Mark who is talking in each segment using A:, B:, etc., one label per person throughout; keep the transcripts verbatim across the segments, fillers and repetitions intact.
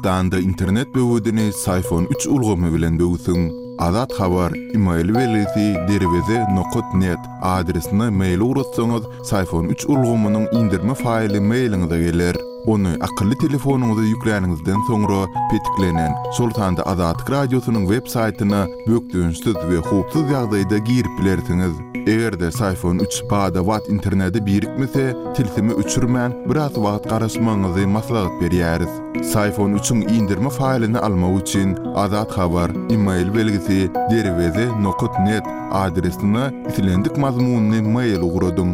A: Türkistanda internet böwüdini iPhone üç ulgamy bilen böwüsüň. Azat habar email welisi derweze nokta net adresine mail urutsaňyz iPhone üç ulgamynyň indirme faýly mailiňize geler. Onu akıllı telefonuňyza ýüklenýänizden soňra petiklenen Sultanda Azatlyk radiosynyň web saýtyna bökdüňsiz we hupsuz ýagdaýda girip bilersiňiz. Egerde iPhone üç bada wat interneti birikmese, tilsimi öçürmän biraz wagt garaşmaňyzy maslahat berýäris. iPhone üçüň indirme faýlyny almak üçin Azat habar email belgisi derweze nokta net adresine itilendik mazmunyny mail ugradyň.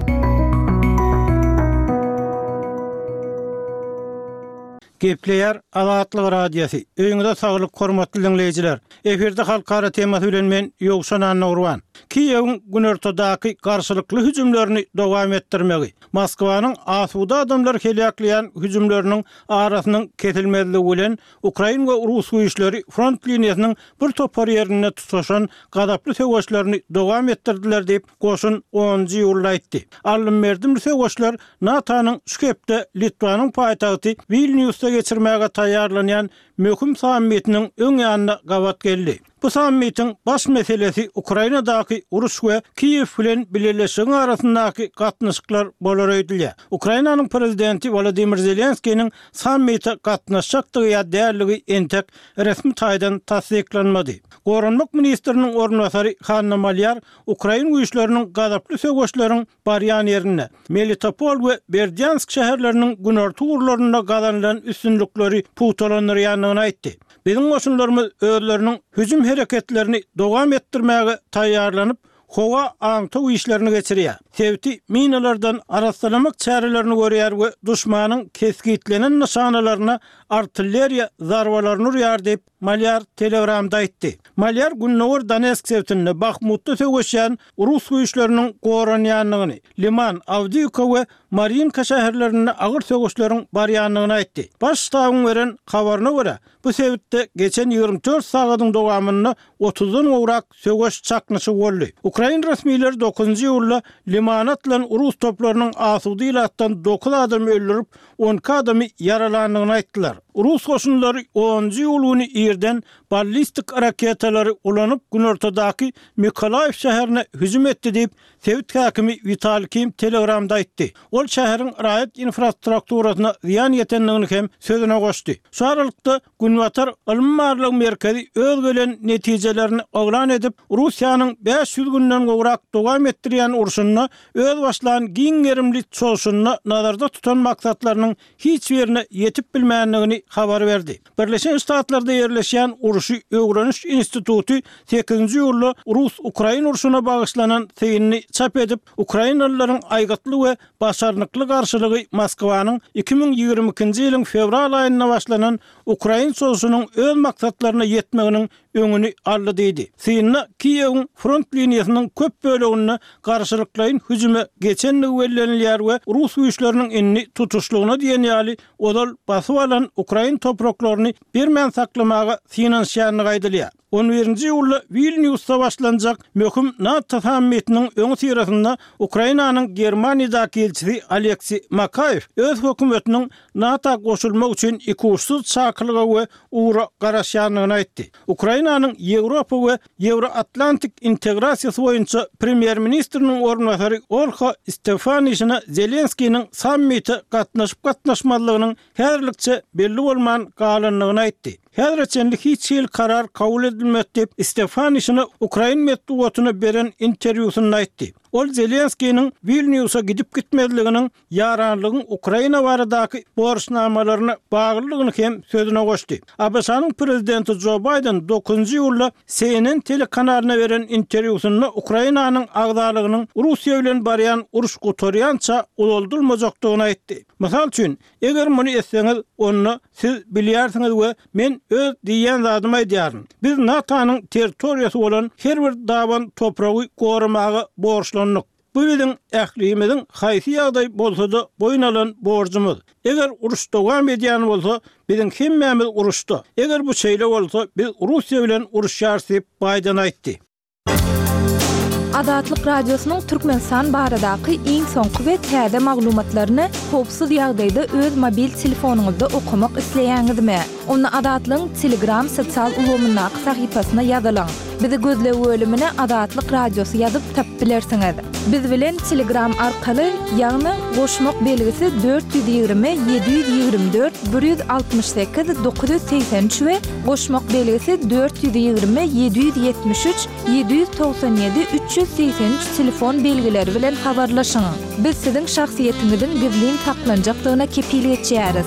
B: Gepleýär Azatlyk radiosu. Öňüňizde saglyk hormatly dinleýijiler. Eferde halkara temasy bilen men Ýogşan Anurwan. Kiýewiň günortadaky garşylykly hüjümlerini dowam etdirmegi, Moskwanyň asuda adamlar helýaklyan hüjümleriniň arasynyň kesilmezligi bilen Ukraina we Rus güýçleri front liniýasynyň bir topar ýerine tutuşan gadaply söwüşlerini dowam etdirdiler diýip goşun onuncu ýylyda aýtdy. Alym merdim söwüşler NATO'nyň Skopje, Litwanyň paýtagty Vilniusda geçirmäge taýýarlanýan möhüm sammitiniň öň ýanyna gawat geldi. Bu sammitin baş meselesi Ukrainadaky uruş we Kiýew bilen birleşigiň arasyndaky gatnaşyklar bolar öýdilýär. Ukrainanyň prezidenti Volodymyr Zelenskiň sammitde gatnaşjakdygy ýa-däligi entek resmi taýdan tasdiklanmady. Gorunluk ministriniň ornwasary Hanna Malyar Ukraina güýçleriniň gadaply söwüşleriň barýan ýerine Melitopol we Berdyansk şäherleriniň günorta urlarynda gazanylan üstünlikleri putolanýanyny aýtdy. Bizim goşunlarymyz özleriniň hüjüm hereketlerini dowam etdirmäge taýýarlanyp, howa aňtaw işlerini geçirýär. Sebäbi minalardan arasalamak çärelerini görýär we duşmanyň keskitlenen nişanalaryna artilleriýa zarbalaryny urýar diýip Malyar Telegramda aýtdy. Malyar Günnowar Donetsk şäherinde Bakhmutda söwüşýän Rus güýçleriniň goranýanyny, Liman, Avdiivka we Mariinka şäherlerinde agyr söwüşleriň barýanyny aýtdy. Baş ştabyň beren habaryna görä, bu sebäpde geçen ýygrimi dört sagatyň dowamynda otuzdan gowrak söwüş çaknysy boldy. Ukraina resmiýetleri dokuzuncu ýylda Limanatlan Rus toplarynyň asudy ilatdan dokuz adam öldürip on iki adamy yaralanyny aýtdylar. Rus goşunlary onuncu ýylyny ýerden ballistik raketalary ulanyp günortadaky Mykolaýew şäherine hüjüm etdi diýip Sowet hakimy Vitali Kim Telegramda aýtdy. Ol şäheriň raýat infrastrukturasyna ziýan ýetenligini hem sözüne goşdy. Şu aralykda Günwatar Almanlyk merkezi öz gelen netijelerini oglan edip Russiýanyň beş ýüz günden gowrak dowam etdirýän urşunyna öz başlan giň gerimli çoşunyna nazarda tutan maksatlarynyň hiç birine ýetip bilmänligini habar berdi. Birleşen Ştatlarda ýerleşýän Uruşy öwreniş instituty sekizinci ýylda Rus-Ukraina urşuna bagyşlanan seýinni çap edip Ukrainalılaryň aýgatly we başarnykly garşylygy Moskwanyň iki ming ýigirmi ikinji ýylyň fevral aýyna başlanan Ukraina soýuşynyň öz maksatlaryna ýetmeginiň öňüni aldy diýdi. Seýinne Kiýewiň front liniýasynyň köp bölegini garşylyklaryň hüjüme geçenligi bellenilýär we Rus güýçleriniň enni tutuşlugyna diýen ýaly odal basyp alan Ukraina topraklaryny birmen saklamaga finansiýanyny gaýdylýar. on birinci ýylda Vilniusda başlanjak möhüm NATO sammitiniň öňü sirasynda Ukrainanyň Germaniýadaky elçisi Aleksey Makayew öz hökümetiniň NATO goşulmak üçin iki uçsuz çakylyga we uğra garaşýanyny aýtdy. Ukrainanyň Ýewropa we Ýewroatlantik integrasiýasy boýunça premier ministriniň ornwasary Olha Stefanishyna Zelenskiň sammitde gatnaşyp gatnaşmalygynyň häzirlikçe belli bolman galanlygyny aýtdy. Häzirçenlik hiç ýyl karar kabul edilmedi diýip Stefanishyna Ukraina medeniýetine beren interwýusynda aýtdy. Ol Zelenskiň Vilnius'a gidip gitmezliginiň ýaranlygyň Ukraina baradaky borçnamalaryna baglylygyny hem sözüne goşdy. A B S-nyň prezidenti Joe Biden dokuzuncu ýylda C N N telekanalyna beren interwýusynda Ukrainanyň agdalygynyň Russiýa bilen barýan uruş gutarýança uldurmajakdygyny aýtdy. Mysal üçin, eger muny etseňiz, onu siz bilýärsiňiz we men öz diýen zadymy aýdýaryn. Biz NATO'nyň territoriýasy bolan her bir daban topragy gorumagy borçly. Bu bizim ählimiziň haýsy ýagdaý bolsa da boyun alan borjumuz. Eger uruş dowam edýän bolsa, bizim hemmämiz uruşda. Eger bu şeýle bolsa, biz Russiýa bilen uruşýar diýip Biden aýtdy.
C: Adatlyk Radiosynyň Türkmenistan baradaky iň soňky we täze maglumatlaryny howpsuz ýagdaýda öz mobil telefonuňyzda okumak isleýäňizmi? Onu Adatlyň Telegram sosial ulgamynyň sahypasyna ýazylaň. Bizi gözlep bölümine Adatlyk Radiosy ýazyp tapyp bilersiňiz. Biz bilen Telegram arkaly ýagny goşmak belgisi dört yüz ýygrimi yedi yüz ýygrimi dört bir yüz altymyş sekiz dokuz yüz seksen üç we goşmak belgisi dört yüz ýygrimi yedi yüz ýetmiş üç yedi yüz togsan ýedi üç yüz seksen üç telefon belgileri bilen habarlaşyň. Biz siziň şahsiýetiňizin gizlin saklanjakdygyna kepillik etýäris.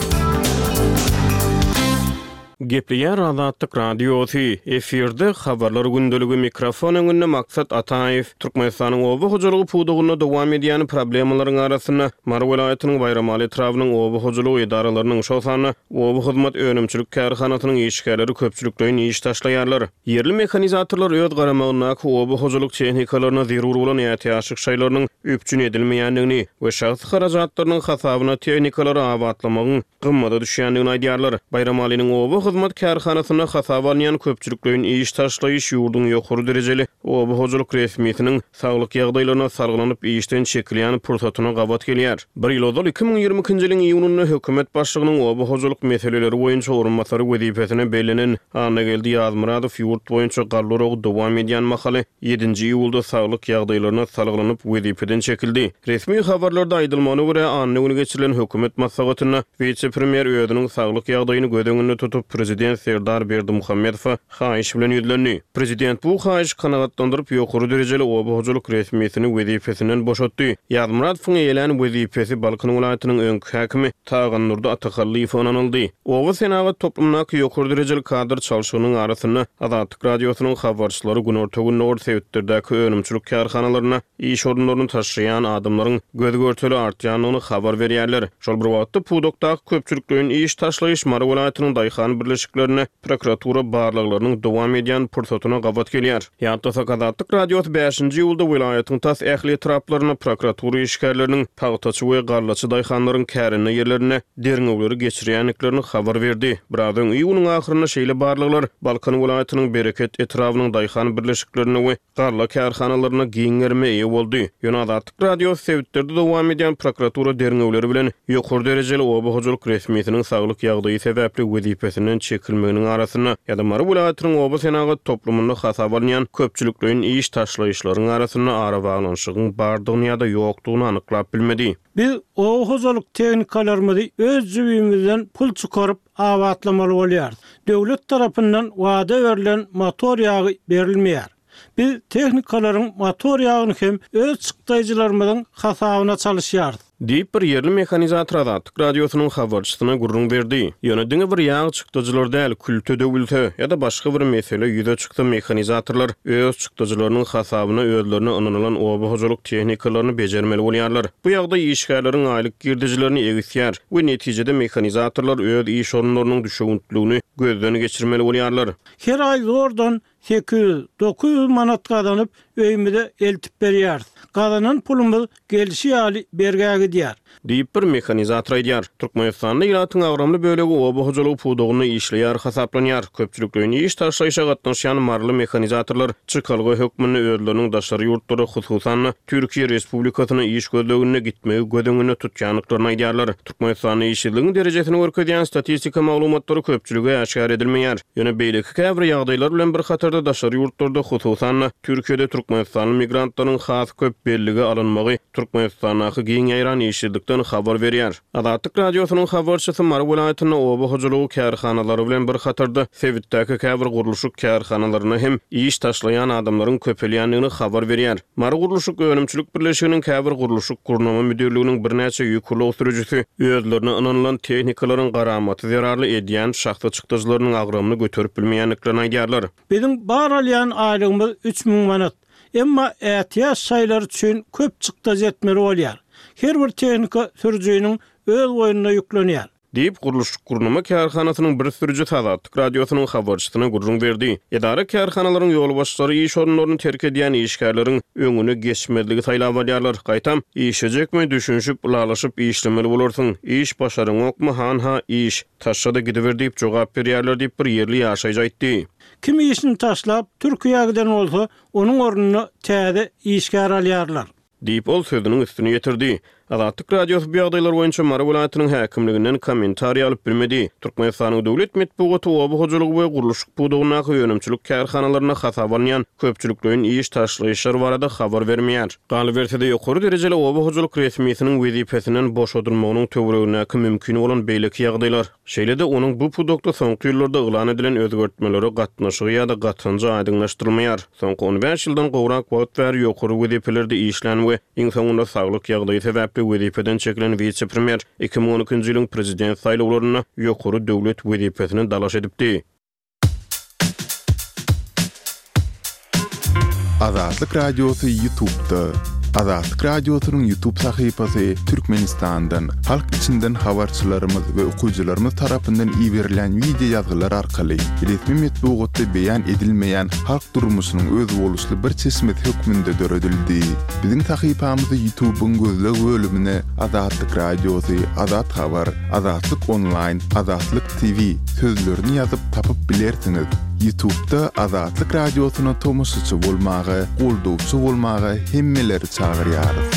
D: Gepleýär Adatlyk Radiosy efirde habarlar gündöligi mikrofon öňünde Maksat Ataýew Türkmenistanyň oba hojalygy pudugyna dowam edýän problemlaryň arasyna Mar welaýatynyň Bayramali etrawynyň oba hojalygy idaralarynyň şosany oba hyzmat önümçilik kärhanasynyň işgärleri köpçülikden iş taşlaýarlar. Yerli mekanizatorlar öz garamagyna oba hojalyk tehnikalaryna zerur bolan ýaty-ýaşyk şaýlarynyň üpçün edilmeýändigini we şahsy harajatlarynyň hasabyna tehnikalary abatlamagyň gymmaty düşýändigini aýdýarlar. Bayramaliň oba hyzmat kärhanasyna hasaba alýan köpçülikden iş taşlaýyş ýurduň ýokary derejeli oba hojalyk resmiýetiniň saglyk ýagdaýlaryna sargylanyp işden çekilýän pursatyna gabat gelýär. Bir ýyl ozal iki ming ýygrimi ýylyň iýunyna hökümet başlygynyň oba hojalyk meseleleri boýunça orunmasary wezipesine belenen Annageldi Ýazmyradow ýurt boýunça garlary dowam edýän mahaly ýedinji iýulda saglyk ýagdaýlaryna sargylanyp wezipeden çekildi. Resmi habarlarda aýdylmana görä anna güni geçirilen hökümet maslahatyna vice-premier öýüdiniň saglyk ýagdaýyny göz öňünde tutup Prezident Serdar Berdimuhammedow haýyş bilen ýüzlendi. Prezident bu haýyş kanagatlandyryp ýokary derejeli oba hojalyk resmiýetini wezipesinden boşatdy. Ýazmyradowyň eýlen wezipesi Balkan welaýatynyň öňkü häkimi Tagan Nurdy Atakallyýew onanyldy. Oba senagat toplumnaky ýokary derejeli kadr çalşygynyň arasyna Adatlyk Radiosynyň habarçylary gün ortagy Nord Sewitderdäki önümçilik kärhanalaryna iş orunlaryny taşıyan adamlaryň gözgörteli artýanyny habar berýärler. Şol bir wagtda pudokdaky köpçülikden iş taşlaýyş Mar welaýatynyň daýhan birleşiklerine prokuratura barlyklarynyň dowam edýän pursatyna gabat gelýär. Ýa-da Adatlyk Radiosy beşinji iýulda welaýatyň tas ähli etraplaryna prokuratura işgärleriniň pagtaçy we garlaçy daýhanlaryň kärine ýerlerine derňewleri geçirýänliklerini habar berdi. Birazdan iýunyň ahyryna şeýle barlyklar Balkan welaýatynyň bereket etrawynyň daýhan birleşiklerine we garla kärhanalaryna giňerme ýa boldy. Ýöne Adatlyk Radiosy Sewitderde dowam edýän prokuratura derňewleri bilen ýokary derejeli oba hojalyk resmiýetiniň saglyk ýagdaýy sebäpli wezipesinden çekilmeginiň arasyna ýa-da Mar welaýatynyň oba senagat toplumyny hasaba alýan köpçülikden iş taşlaýyşlaryň arasyna ara baglanşygyň bardygyny ýa-da ýokdugyny anyklap bilmedi.
B: Biz oba hojalyk tehnikalarymyzy öz jübimizden pul çykaryp abatlamaly bolýar. Döwlet tarapyndan wada berilen motor ýagy berilmeýär. Biz tehnikalaryň motor ýagyny hem öz çykdaýjylarymyzyň hasabyna çalyşýar. Diýip bir yerli mekanizator Adatlyk Radiosynyň habarçysyna gurrun berdi. Ýöne diňe bir ýagy çykdyjylar däl, kültü döwülte ýa-da başga bir mesele ýüze çykdy mekanizatorlar öz çykdyjylarynyň hasabyna özlerine ananan oba hojalyk tehnikalaryny bejermeli bolýarlar. Bu ýagda işgärleriň aýlyk girdijilerini egitýär we netijede mekanizatorlar öz iş orunlarynyň düşügüntligini gözden geçirmeli bolýarlar. Her aý zordan sekiz yüz dokuz yüz manat gazanyp öýümde eltip berýär. Gazanan pulumyz gelişi ýaly bergäge diýär. Diýip bir mekanizator aýdýar. Türkmenistanda ýylatyň agramly bölegi oba hojalygy pudugyny işleýär hasaplanýar. Köpçülikden iş taşlaýyşa gatnaşýan marly mekanizatorlar çykalgy hökmüni özleriniň daşary ýurtlary hususan Türkiýe Respublikasyna iş gözlegine gitmegi gödüňüne tutýanlyklaryny aýdýarlar. Türkmenistanyň işçiligiň derejesini görkezýän statistika maglumatlary köpçüligi aşkar edilmeýär. Ýöne beýleki käbir ýagdaýlar bilen bir hatarda daşary ýurtlarda hususan Türkiýede Türkmenistanyň migrantlarynyň has köp belligi alınmagy Türkmenistanaky giň ýaýran işçilikden habar berýär. Adatlyk Radiosynyň habarçysy Mar welaýatynyň oba hojalygy kärhanalary bilen bir hatarda Sewitdäki käbir gurulşyk kärhanalaryna hem iş taşlaýan adamlaryň köpelýändigini habar berýär. Mar gurulşyk önümçilik birleşiginiň käbir gurulşyk gurnama müdirliginiň birnäçe ýükürli oturjusy özlerine ananan tehnikalaryň garamaty zerarly edýän şahsy çykdyjylarynyň agramyny göterip bilmeýänliklerini aýdýarlar. Bizim bar alýan aýlygymyz üç ming manat. Emma ätiýaş şaýlar üçin köp çykdyj etmeli bolýar. Her bir tehnika sürüjüniň öz boýnuna ýüklenýär.
D: diýip guruluş gurnuma kärhanasynyň bir sürüji Azatlyk radiosynyň habarçysyna gurrun berdi. Edara kärhanalaryň ýol başçylary iş orunlaryny terk edýän işgärleriň öňüne geçmedligi taýlap alýarlar. Gaýtam, işejekmi düşünşip ulalaşyp işlemeli bolarsyň. İş başaryň okmy hanha iş taşşada gidiver diýip jogap berýärler diýip bir ýerli ýaşaýjy aýtdy.
B: Kim işini taşlap Türkiýe'ye giden bolsa, onuň ornuny täze işgär alýarlar.
D: Diýip ol sözüniň üstüne ýetirdi. Azatlyk radiosu bu ýagdaýlar boýunça Mara welaýatynyň häkimliginden kommentariýa alyp bilmedi. Türkmenistanyň döwlet medeniýet we hojalygy we guruluş pudugyna ýönemçilik kärhanalaryna hasap alýan köpçüliklerin iş taşlyşary barada habar bermeýär. Galybersede ýokary derejeli oba hojalyk resmiýetiniň wezipesinden boş odurmagynyň töweregine mümkin bolan beýleki ýagdaýlar. Şeýle-de onuň bu pudukda soňky ýyllarda ýylan edilen özgertmeleri gatnaşygy ýa-da gatynja aýdyňlaşdyrylmaýar. Soňky on beş ýyldan gowrak wagt bäri ýokary wezipelerde işlän we iň soňunda saglyk ýagdaýy sebäpli wezipeden çekilen vice-premier iki bin on ikinji ýylyň prezident saýlawlaryna ýokary döwlet wezipesini dalaş edipdi.
A: Azatlyk radiosu YouTube'da. Azatlyk radiosynyň YouTube sahypasy Türkmenistandan, halk içinden habarçylarymyz we okuwçylarymyz tarapyndan iýerilen video ýazgylar arkaly resmi medeniýetde beýan edilmeýän halk durmuşynyň öz boluşly bir çeşmet hökmünde döredildi. Biziň sahypamyzy YouTube'un gözleg bölümine Azatlyk radiosu, Azat habar, Azatlyk online, Azatlyk T V sözlerini ýazyp tapyp bilersiňiz. YouTube'da Azatlyk radiosyna tomoşaçy bolmagy, goldowçy bolmagy hemmeleri çagyrýarys.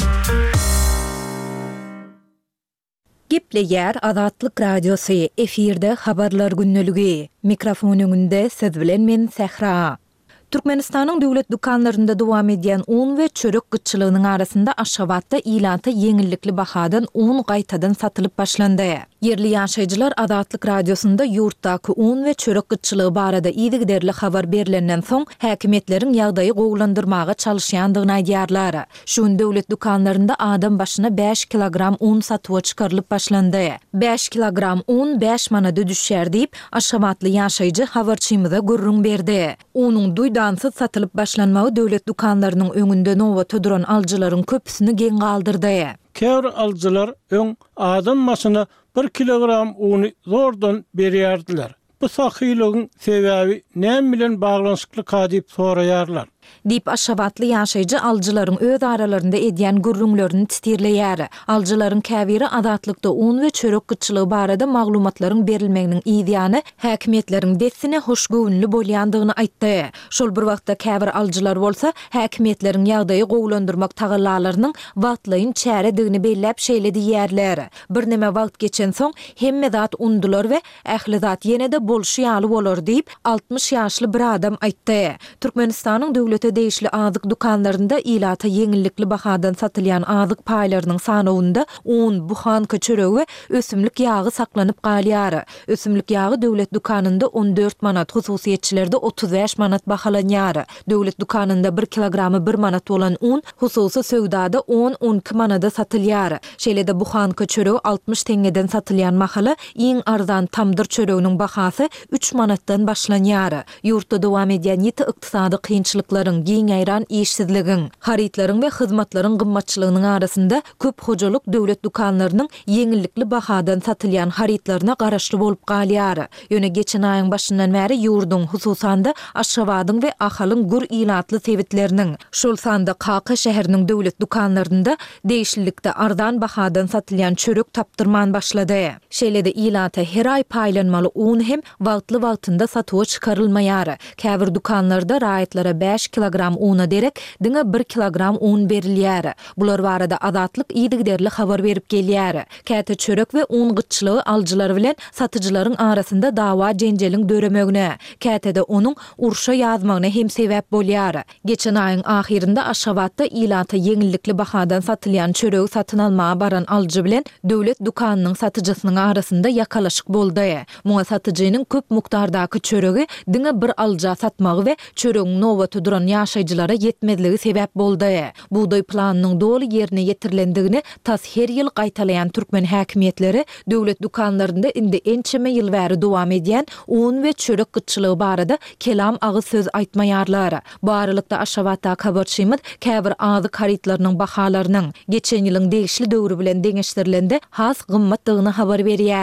C: Gepleýär Azatlyk radiosu efirde habarlar günneligi. Mikrofon öňünde siz bilen men Sehra. Türkmenistanyň döwlet dukanlarynda dowam edýän un we çörek gytçylygynyň arasynda Aşgabatda ilanta yeňillikli bahadan un gaýtadan satylyp başlandy. Yerli ýaşaýjylar Azatlyk radiosunda ýurtdaky un we çörek gytçylygy barada ýygyderli habar berilenden soň häkimetleriň ýagdaýy gowlandyrmaga çalışýandygyny aýdýarlar. Şuň döwlet dukanlarynda adam başyna beş kilogram un satyp çykarylyp başlandy. beş kilogram un beş manada düşýär diýip Aşgabatly ýaşaýjy habarçymyza gurrun berdi. Unuň duýdansy satylyp başlanmagy döwlet dukanlarynyň öňünde nowa duran aljylaryň köpüsini geň galdyrdy.
B: Kär aljylar öň adam masyna bir kilogram uny zordan berýärdiler. Bu sahylygyň sebäbi näme bilen baglanşykly diýip soraýarlar. Dip Aşgabatly ýaşaýjy aljylaryň öz aralarynda edýän gurrunlaryny titirleýär. Aljylaryň käbiri Azatlykda un we çörek gytçylygy barada maglumatlaryň berilmeginiň ýa-da häkimetleriň dessine hoşgöwnli bolýandygyny aýtdy. Şol bir wagtda käbir aljylar bolsa, häkimetleriň ýagdaýy gowlandyrmak tagallalarynyň wagtlaryny çäredigini bellep şeýledi ýerler. Bir neme wagt geçen soň hemme zat undular we ähli zat ýene-de bolşýaly bolar diýip altmış ýaşly bir adam aýtdy. Türkmenistanyň döwlet değişli azyk dukanlarında ilata yeňillikli bahadan satylýan azyk paýlarynyň sanawynda un, buhan, köçöreg we ösümlik ýagy saklanyp galýar. Ösümlik ýagy döwlet dukanynda on dört manat, hususiýetçilerde otuz beş manat bahalanýar. Döwlet dukanynda bir kilogramy bir manat bolan un hususy söwdada on on iki manada satylýar. Şeýle-de buhan, köçöreg altmış tengeden satylýan mahaly iň arzan tamdyr çöreginiň bahasy üç manatdan başlanýar. Ýurtda dowam edýän ýeti ykdysady kynçylyklaryň giň aýran işsizligiň, haritlaryň we hyzmatlaryň gymmatçylygynyň arasynda köp hojalyk döwlet dukanlarynyň yeňillikli bahadan satylýan haritlaryna garaşly bolup galýar. Ýöne geçen aýyň başyndan bäri ýurdun hususanda Aşgabatyň we Ahalyň gur ilatly sebitleriniň, şol sanda Kaka şäheriniň döwlet dukanlarynda değişlikde ardan bahadan satylýan çörek tapdyrman başlady. Şeýle-de ilata her aý paýlanmaly un hem wagtly wagtynda satyp çykarylmaýar. Käbir dukanlarda raýatlara beş kilogram una derek diňe bir kilogram un berilýär. Bular barada Azatlyk ýygyderli habar berip gelýär. Käte çörek we un gytçylygy aljylar bilen satyjylaryň arasynda dawa jenjeliň döremegine, kätede onuň urşa ýazmagyna hem sebäp bolýar. Geçen aýyň ahirinde Aşgabatda ilata yeňillikli bahadan satylýan çöregi satyn almaga baran aljy bilen döwlet dukanynyň satyjysynyň arasynda ýakalaşyk boldy. Muňa satyjynyň köp mukdardaky çöregi diňe bir alja satmagy we çöregiň nowa duran ýaşaýjylara ýetmedligi sebäp boldy. Buğday planynyň doly ýerine ýetirilendigini tas her ýyl gaýtalayan türkmen häkimetleri döwlet dukanlarynda indi ençeme ýyl bäri dowam edýän un we çörek gytçylygy barada kelam agy söz aýtmaýarlar. Bu aralykda Aşgabatda habarçymyz käbir azyk haritlarynyň bahalarynyň geçen ýylyň degişli döwrü bilen deňeşdirilende has gymmatdygyny habar berýär.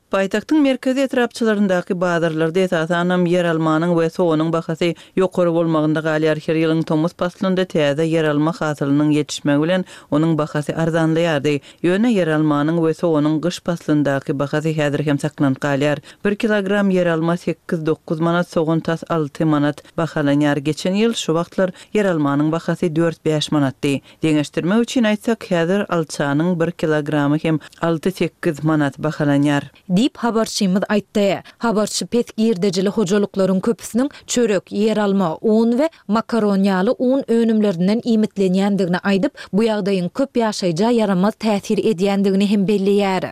E: Paýtagtyň merkezi etrapçylaryndaky bazarlarda esasanam yer almanyň we soğunyň bahasy ýokary bolmagynda galýar. Her ýylyň Tomuz paslynda täze yer alma hasylynyň ýetişmegi bilen onuň bahasy arzanlaýardy. Ýöne yer almanyň we soğunyň gyş paslyndaky bahasy häzir hem saklanyp galýar. bir kilogram yer alma sekkiz dokuz manat, soğun tas alty manat bahalanýar. Geçen ýyl şu wagtlar yer almanyň bahasy dört beş manatdy. Deňeşdirme üçin aýtsak, häzir alçanyň bir kilogramy hem alty sekkiz manat bahalanýar.
C: Dip habarçymyz aýtdy. Habarçy petgirdejili hojalyklaryň köpüsiniň çörek, yer alma, un we makaronyaly un önümlerinden imitlenýändigini aýdyp, bu ýagdaýyň köp ýaşaýja yaramaz täsir edýändigini hem belliýär.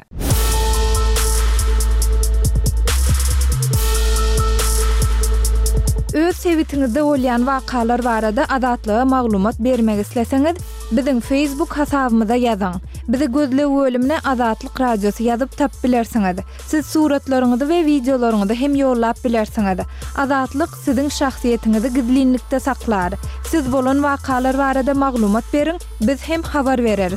C: Öz sevitiňizde bolýan wakalar barada adatlyga maglumat bermek isleseňiz, biziň Facebook hasabymyza ýazyň. Bizi gözle bölümine Azatlyk Radiosu ýazyp tap bilersiňiz. Siz suratlaryňyzy we videolaryňyzy hem ýollap bilersiňiz. Azatlyk siziň şahsiýetiňizi gizlinlikde saklar. Siz bolan wakalar barada maglumat beriň, biz hem habar bereriz.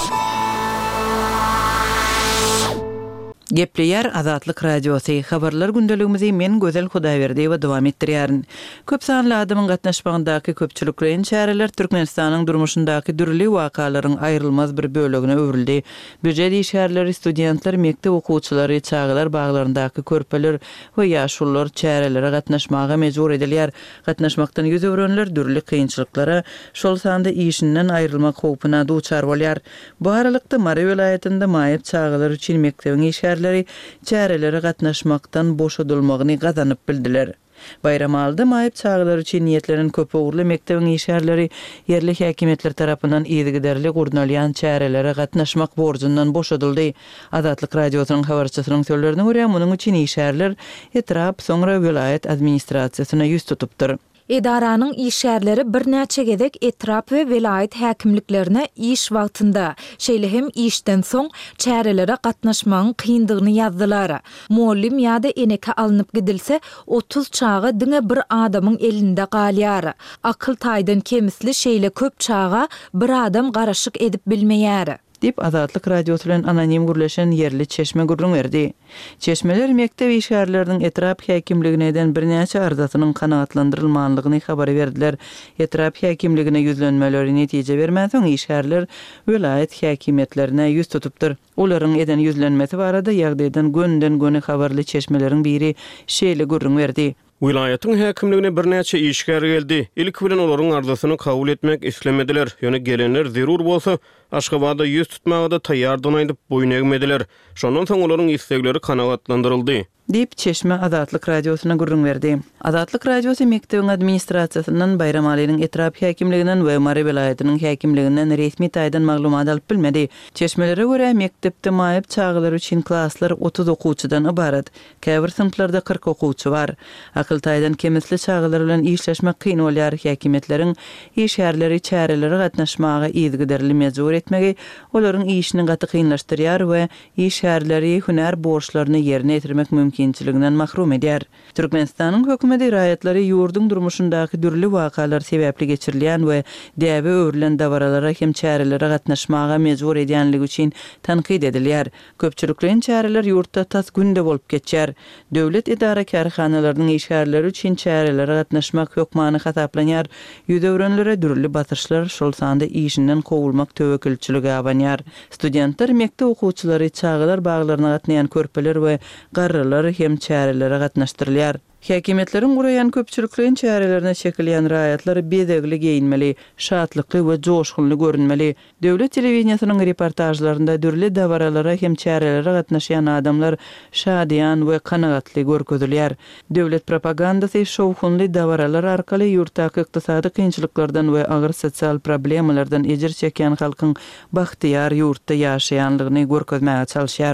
E: Gepleýär Azatlyk Radiosu. Habarlar gündeligimizi men Gözel Hudaýberdi we dowam etdirýärin. Köp sanly adamyň gatnaşmagyndaky köpçüliklerin çäreler Türkmenistanyň durmuşyndaky dürli wakalaryň aýrylmaz bir bölegine öwrildi. Büjet işgärleri, studentler, mektep okuwçylary, çağlar baglaryndaky körpeler we ýaşullar çärelere gatnaşmaga mejbur edilýär. Gatnaşmakdan ýüz öwrenler dürli kynçylyklara, şol sanda işinden aýrylmak howpuna duçar bolýar. Bu aralykda Mara vilayetinde maýyp çağlar üçin mektebiň işgär çärelere gatnaşmaktan boşadylmagyny gazanyp bildiler. Bayram aldy maýyp çağlar üçin niýetlerin köp ugurly mektebiň işgärleri yerli häkimetler tarapyndan ýygyderli gurnalýan çärelere gatnaşmak borjundan boşadyldy. Azatlyk Radiosynyň habarçysynyň sözlerine görä, munyň üçin işgärler etrap soňra vilayet administrasiýasyna ýüz tutupdyr.
C: Edaranyň işgärleri bir näçe gezek etrap we vilayet häkimliklerine iş wagtynda, şeýle hem işden soň çärelere gatnaşmagyň kyndygyny ýazdylar. Mollim ýa-da eneke alınıp gidilse otuz çağa diňe bir adamyň elinde galýar. Akyl taýdan kemisli şeýle köp çağa bir adam garaşyk edip bilmeýär.
E: Dip Azatlyk Radiosu bilen anonim gürleşen yerli çeşme gurrun berdi. Çeşmeler mektep işgärleriniň etrap häkimligine bir näçe arzatynyň kanagatlandyrylmanlygyny habar berdiler. Etrap häkimligine ýüzlenmeleri netije bermäsoň işgärler vilayet häkimetlerine ýüz tutupdyr. Olaryň eden ýüzlenmesi barada ýagdaýdan gönden göne habarly çeşmeleriň biri şeýle gurrun berdi.
D: Wilayatyň häkimligine bir näçe işgär geldi. Ilk bilen olaryň arzusyny kabul etmek islemediler. Ýöne gelenler zerur bolsa Aşgabatda ýüz tutmagy da taýýardan aýdyp boyun egmediler. Şondan soň olaryň islegleri kanagatlandyryldy.
E: Dip Çeşme Azatlyk Radiosyna gurrun berdi. Azatlyk Radiosu mektebiň administrasiýasyndan Bayram Aliýanyň etrap häkimliginden we Mara vilayatynyň häkimliginden resmi taýdan maglumat alyp bilmedi. Çeşmelere görä mektepde maýyp çağlar üçin klasslar otuz okuwçydan ibarat. Käbir sınıflarda kırk okuwçy bar. Akyl taýdan kemisli çağlar bilen işleşmek kyn bolýar. Häkimetleriň işgärleri çärelere gatnaşmaga ýygyderli mejbur etmegi olaryň işini gaty kynlaşdyrýar we işgärleri hüner borçlaryny ýerine ýetirmek mümkinçiliginden mahrum edýär. Türkmenistanyň hökümeti raýatlary ýurduň durmuşyndaky dürli wakalar sebäpli geçirilýän we däbe öwrilen dawaralara hem çärelere gatnaşmaga mejbur edýänligi üçin tanqid edilýär. Köpçüliklerin çäreler ýurtda tas günde bolup geçýär. Döwlet idara karhanalarının işgärleri üçin çärelere gatnaşmak hökmany hasaplanýar. Ýüz öwrenlere dürli batyşlar şol sanda işinden kowulmak töwekilçiligi abanýar. Studentler, mektep okuwçylary, çağlar baglaryna gatnaýan körpeler we garrylar hem çärelere gatnaşdyrylýar. Häkimetlerin gurayan köpçüliklerin çärelerine çekilýän raýatlar bedegli geyinmeli, şatlykly we joşgunly görünmeli. Döwlet telewizionynyň reportajlarynda dürli dawaralara hem çärelere gatnaşan adamlar şadyan we kanagatly görkezilýär. Döwlet propagandasy şowhunly dawaralar arkaly ýurtdaky ykdysady kynçylyklardan we agyr sosial problemlerden ejir çeken halkyň bahtyar ýurtda ýaşaýanlygyny görkezmäge çalyşýar.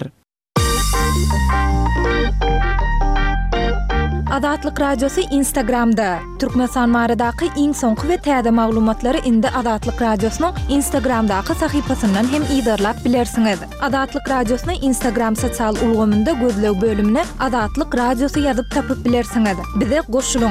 C: Azatlyk Radiosu Instagramda. Türkmenistan baradaky iň soňky we täze maglumatlary indi Azatlyk Radiosynyň Instagramdaky sahypasyndan hem ýydarlap bilersiňiz. Azatlyk Radiosynyň Instagram sosial ulgamynda gözlew bölümine Azatlyk Radiosu ýazyp tapyp bilersiňiz. Bize goşulyň.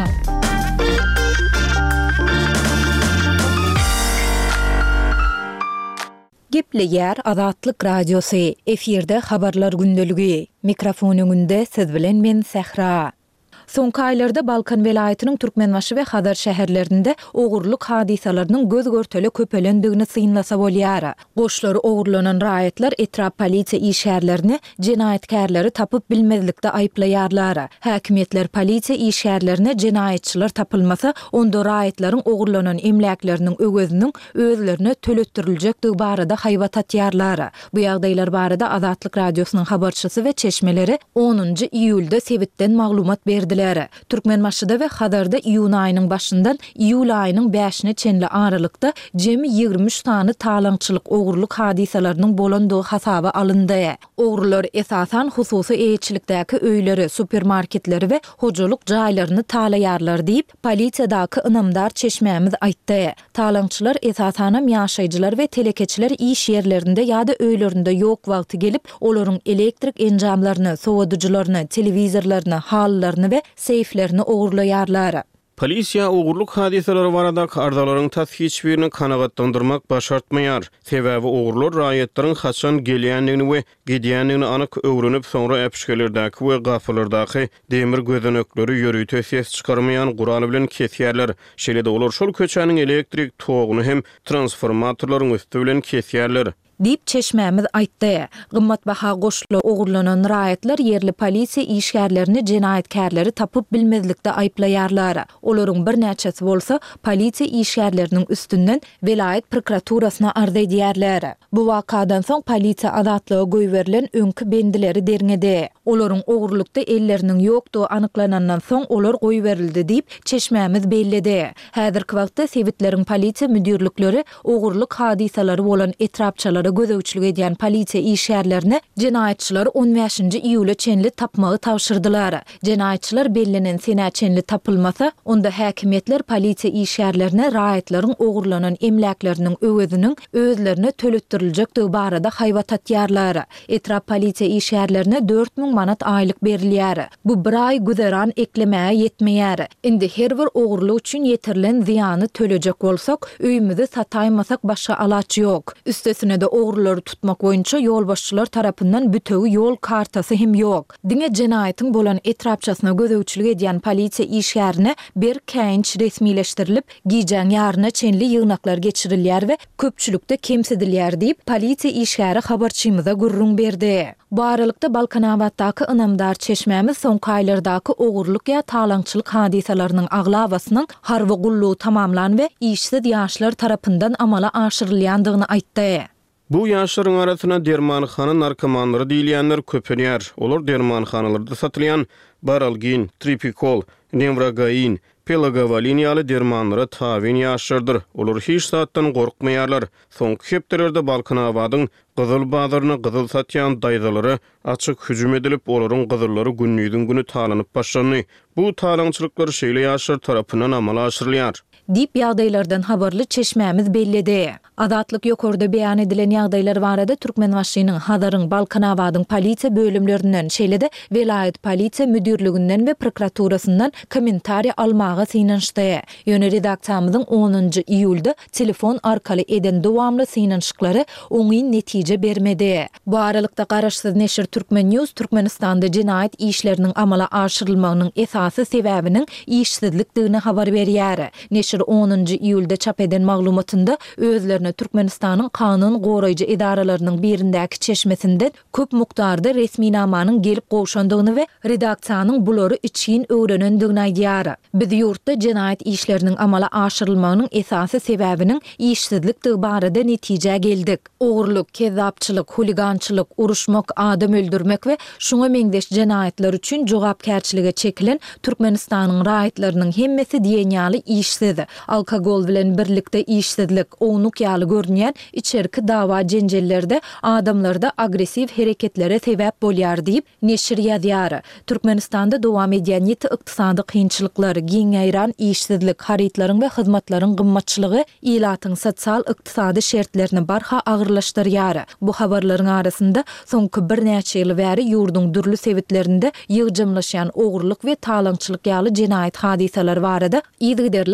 C: Gepleýär Azatlyk radiosu efirde habarlar gündölügi. Mikrofonunda siz bilen men Sehra. Soňky aýlarda Balkan welaýatynyň Türkmenbaşy we Hadar şäherlerinde ogurluk hadisalarynyň göz görteli köpelendigini syňlasa bolýar. Goşlary ogurlanan raýatlar etrap polisiýa işgärlerini jinayetkarlary tapyp bilmezlikde aýplaýarlar. Häkimetler polisiýa işgärlerine jinayetçiler tapylmasa, onda raýatlaryň ogurlanan emläkleriniň ögözüniň özlerine töletdiriljekdigi barada haýbat atýarlar. Bu ýagdaýlar barada Azatlyk radiosynyň habarçysy we çeşmeleri onuncu iýulda sebitden maglumat berdi. Türkmenbaşyda we Hadarda iýun aýynyň başyndan iýul aýynyň beşine çenli aralykda jemi ýigirmi üç tany talaňçylyk ogurluk hadisalarynyň bolandygy hasaba alyndy. Ogurlar esasan hususy eýçilikdäki öýleri, supermarketleri we hojaluk jaýlaryny talaýarlar diýip polisiýadaky ynamdar çeşmämiz aýtdy. Talaňçylar esasan ýaşaýjylar we telekeçiler iş ýerlerinde ýa-da öýlerinde ýok wagty gelip olaryň elektrik enjamlaryny, sowadyjylaryny, telewizorlaryny, hallaryny we seyflerini ogurlaýarlar.
D: Polisiýa ogurluk hadiseleri barada ardalaryň tashiç birini kanagatlandyrmak başartmaýar. Sebäbi ogurlar raýatlaryň haçan gelýändigini we gidýändigini anyk öwrenip soňra äpişkelerdäki we gafylardaky demir gözenekleri ýörüýte ses çykarmaýan guraly bilen kesýärler. Şeýle-de olar şol köçäniň elektrik toguny hem transformatorlaryň üstü bilen kesýärler.
C: Dip çeşmämiz aýtdy. Gymmatbaha goşly ogurlanan raýatlar yerli polisiýa işgärlerini jinayetkarlary tapyp bilmezlikde aýplaýarlar. Olaryň bir näçesi bolsa polisiýa işgärleriniň üstünden welaýat prokuraturasyna arz edýärler. Bu wakadan soň polisiýa adatlyga goý berilen öňkü bendileri derňedi. Olaryň ogurlukda elleriniň ýokdugy anyklanandan soň olar goý berildi diýip çeşmämiz belledi. Häzirki wagtda sewitleriň polisiýa müdürlükleri ogurluk hadisalary bolan etrapçylary gözäwçilik edýän polisiýa işgärlerini jinayetçiler on beşinji iýule çenli tapmagy tawşyrdylar. Jinayetçiler bellenen sene çenli tapylmasa, onda häkimetler polisiýa işgärlerine raýatlaryň ogurlanan emläkleriniň öweziniň özlerine töletdiriljekdigi barada haýbat atýarlar. Etrap polisiýa işgärlerine dört miň manat aýlyk berilýär. Bu bir aý güzeran eklemäge ýetmeýär. Indi her bir ogurluk üçin ýetirilen ziýany tölejek bolsak, öýümizde sataýmasak başga alaç ýok. Üstesine de ogurlary tutmak boýunça ýol başçylar tarapyndan bütegi ýol kartasy hem ýok. Diňe jinayetiň bolan etrapçasyna gözäwçilik edýän polisiýa işgärine bir käýinç resmileşdirilip, giýjän ýaryna çenli ýygnaklar geçirilýär we köpçülükde kemsedilýär diýip polisiýa işgäri habarçymyza gurrun berdi. Bu aralykda Balkanabatdaky ynamdar çeşmämiz soňky aýlardaky ogurluk ýa talaňçylyk hadisalarynyň aglawasynyň harby gullugy tamamlan we işsiz ýaşlar tarapyndan amala aşyrylýandygyny aýtdy.
D: Bu ýaşlaryň arasyna dermanxana narkomanlary diýilýänler köpenýär. Olar dermanxanalarda satylýan baralgin, tripikol, nevragain, pelagavalin ýaly dermanlara tabin ýaşlardyr. Olar hiç satdan gorkmaýarlar. Soňky hepdelerde Balkanabadyň Gyzyl bazaryna gyzyl satýan daýdalary açyk hüjüm edilip, olaryň gyzyllary günnüýden güni talanyp başlandy. Bu talaňçylyklar şeýle ýaşlar tarapyndan amala aşyrylýar.
C: Dip ýagdaýlardan habarly çeşmämiz belledi. Azatlyk ýokarda beýan edilen ýagdaýlar barada Türkmenbaşynyň Hadaryň Balkanabadyň polisiýa bölümlerinden şeýle-de welaýat polisiýa müdürlüginden we prokuraturasyndan kommentariýa almagy synanşdy. Ýöne redaksiýamyzyň onuncu iýulda telefon arkaly eden dowamly synanşyklary oňy netije bermedi. Bu aralykda garaşsyz neşir Türkmen News Türkmenistanda jinayet işleriniň amala aşyrylmagynyň esasy sebäbiniň işsizlikdigini habar berýär. Neşir onuncu iýulda çap eden maglumatynda özlerine Türkmenistanyň kanun goraýjy edaralarynyň birindäki çeşmesinden köp mukdarda resmi namanyň gelip gowşandygyny we redaksiýanyň bulary için öwrenendigini aýdýar. Biz ýurtda jinayet işleriniň amala aşyrylmagynyň esasy sebäbiniň işsizlikdigi barada netije geldik. Ogurluk, kezzapçylyk, huligançylyk, uruşmak, adam öldürmek we şuňa meňdeş jinayetler üçin jogapkärçilige çekilen Türkmenistanyň raýatlarynyň hemmesi diýen ýaly işsiz, alkogol bilen birlikde işsizlik, ownuk ýaly görünýän içerki dawa jenjellerde adamlarda agresiv hereketlere sebäp bolýar diýip neşir ýazýar. Türkmenistanda dowam edýän ýeti ykdysady kynçylyklar, giňeýran işsizlik, haritlaryň we hyzmatlaryň gymmatçylygy ilatyň sosial ykdysady şertlerini barha agyrlaşdyrýar. Bu habarlaryň arasynda soňky bir näçe ýyl bäri ýurduň dürli sewitlerinde ýygjymlaşýan ogurluk we talaňçylyk ýaly jinayet hadisalary barada ýygyderli habarlar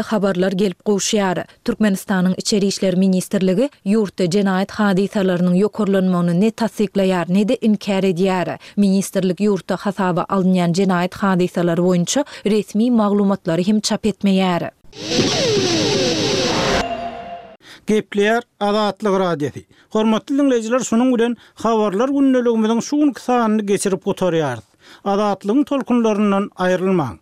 C: habarlar gelip gowşýar. Türkmenistanyň Içeri işler ministrligi ýurtda jenaýat hadisalarynyň ýokurlanmagyny ne tasdikleýär, ne de inkar edýär. Ministrlik ýurtda hasaba alınýan jenaýat hadisalary boýunça resmi maglumatlary hem çap etmeýär.
B: Gepleýär Azatlyk radiosi. Hormatly dinleýijiler, şonuň bilen habarlar günneligimiziň şu günkü sanyny geçirip oturýar. Azatlygyň tolkunlaryndan aýrylmaň.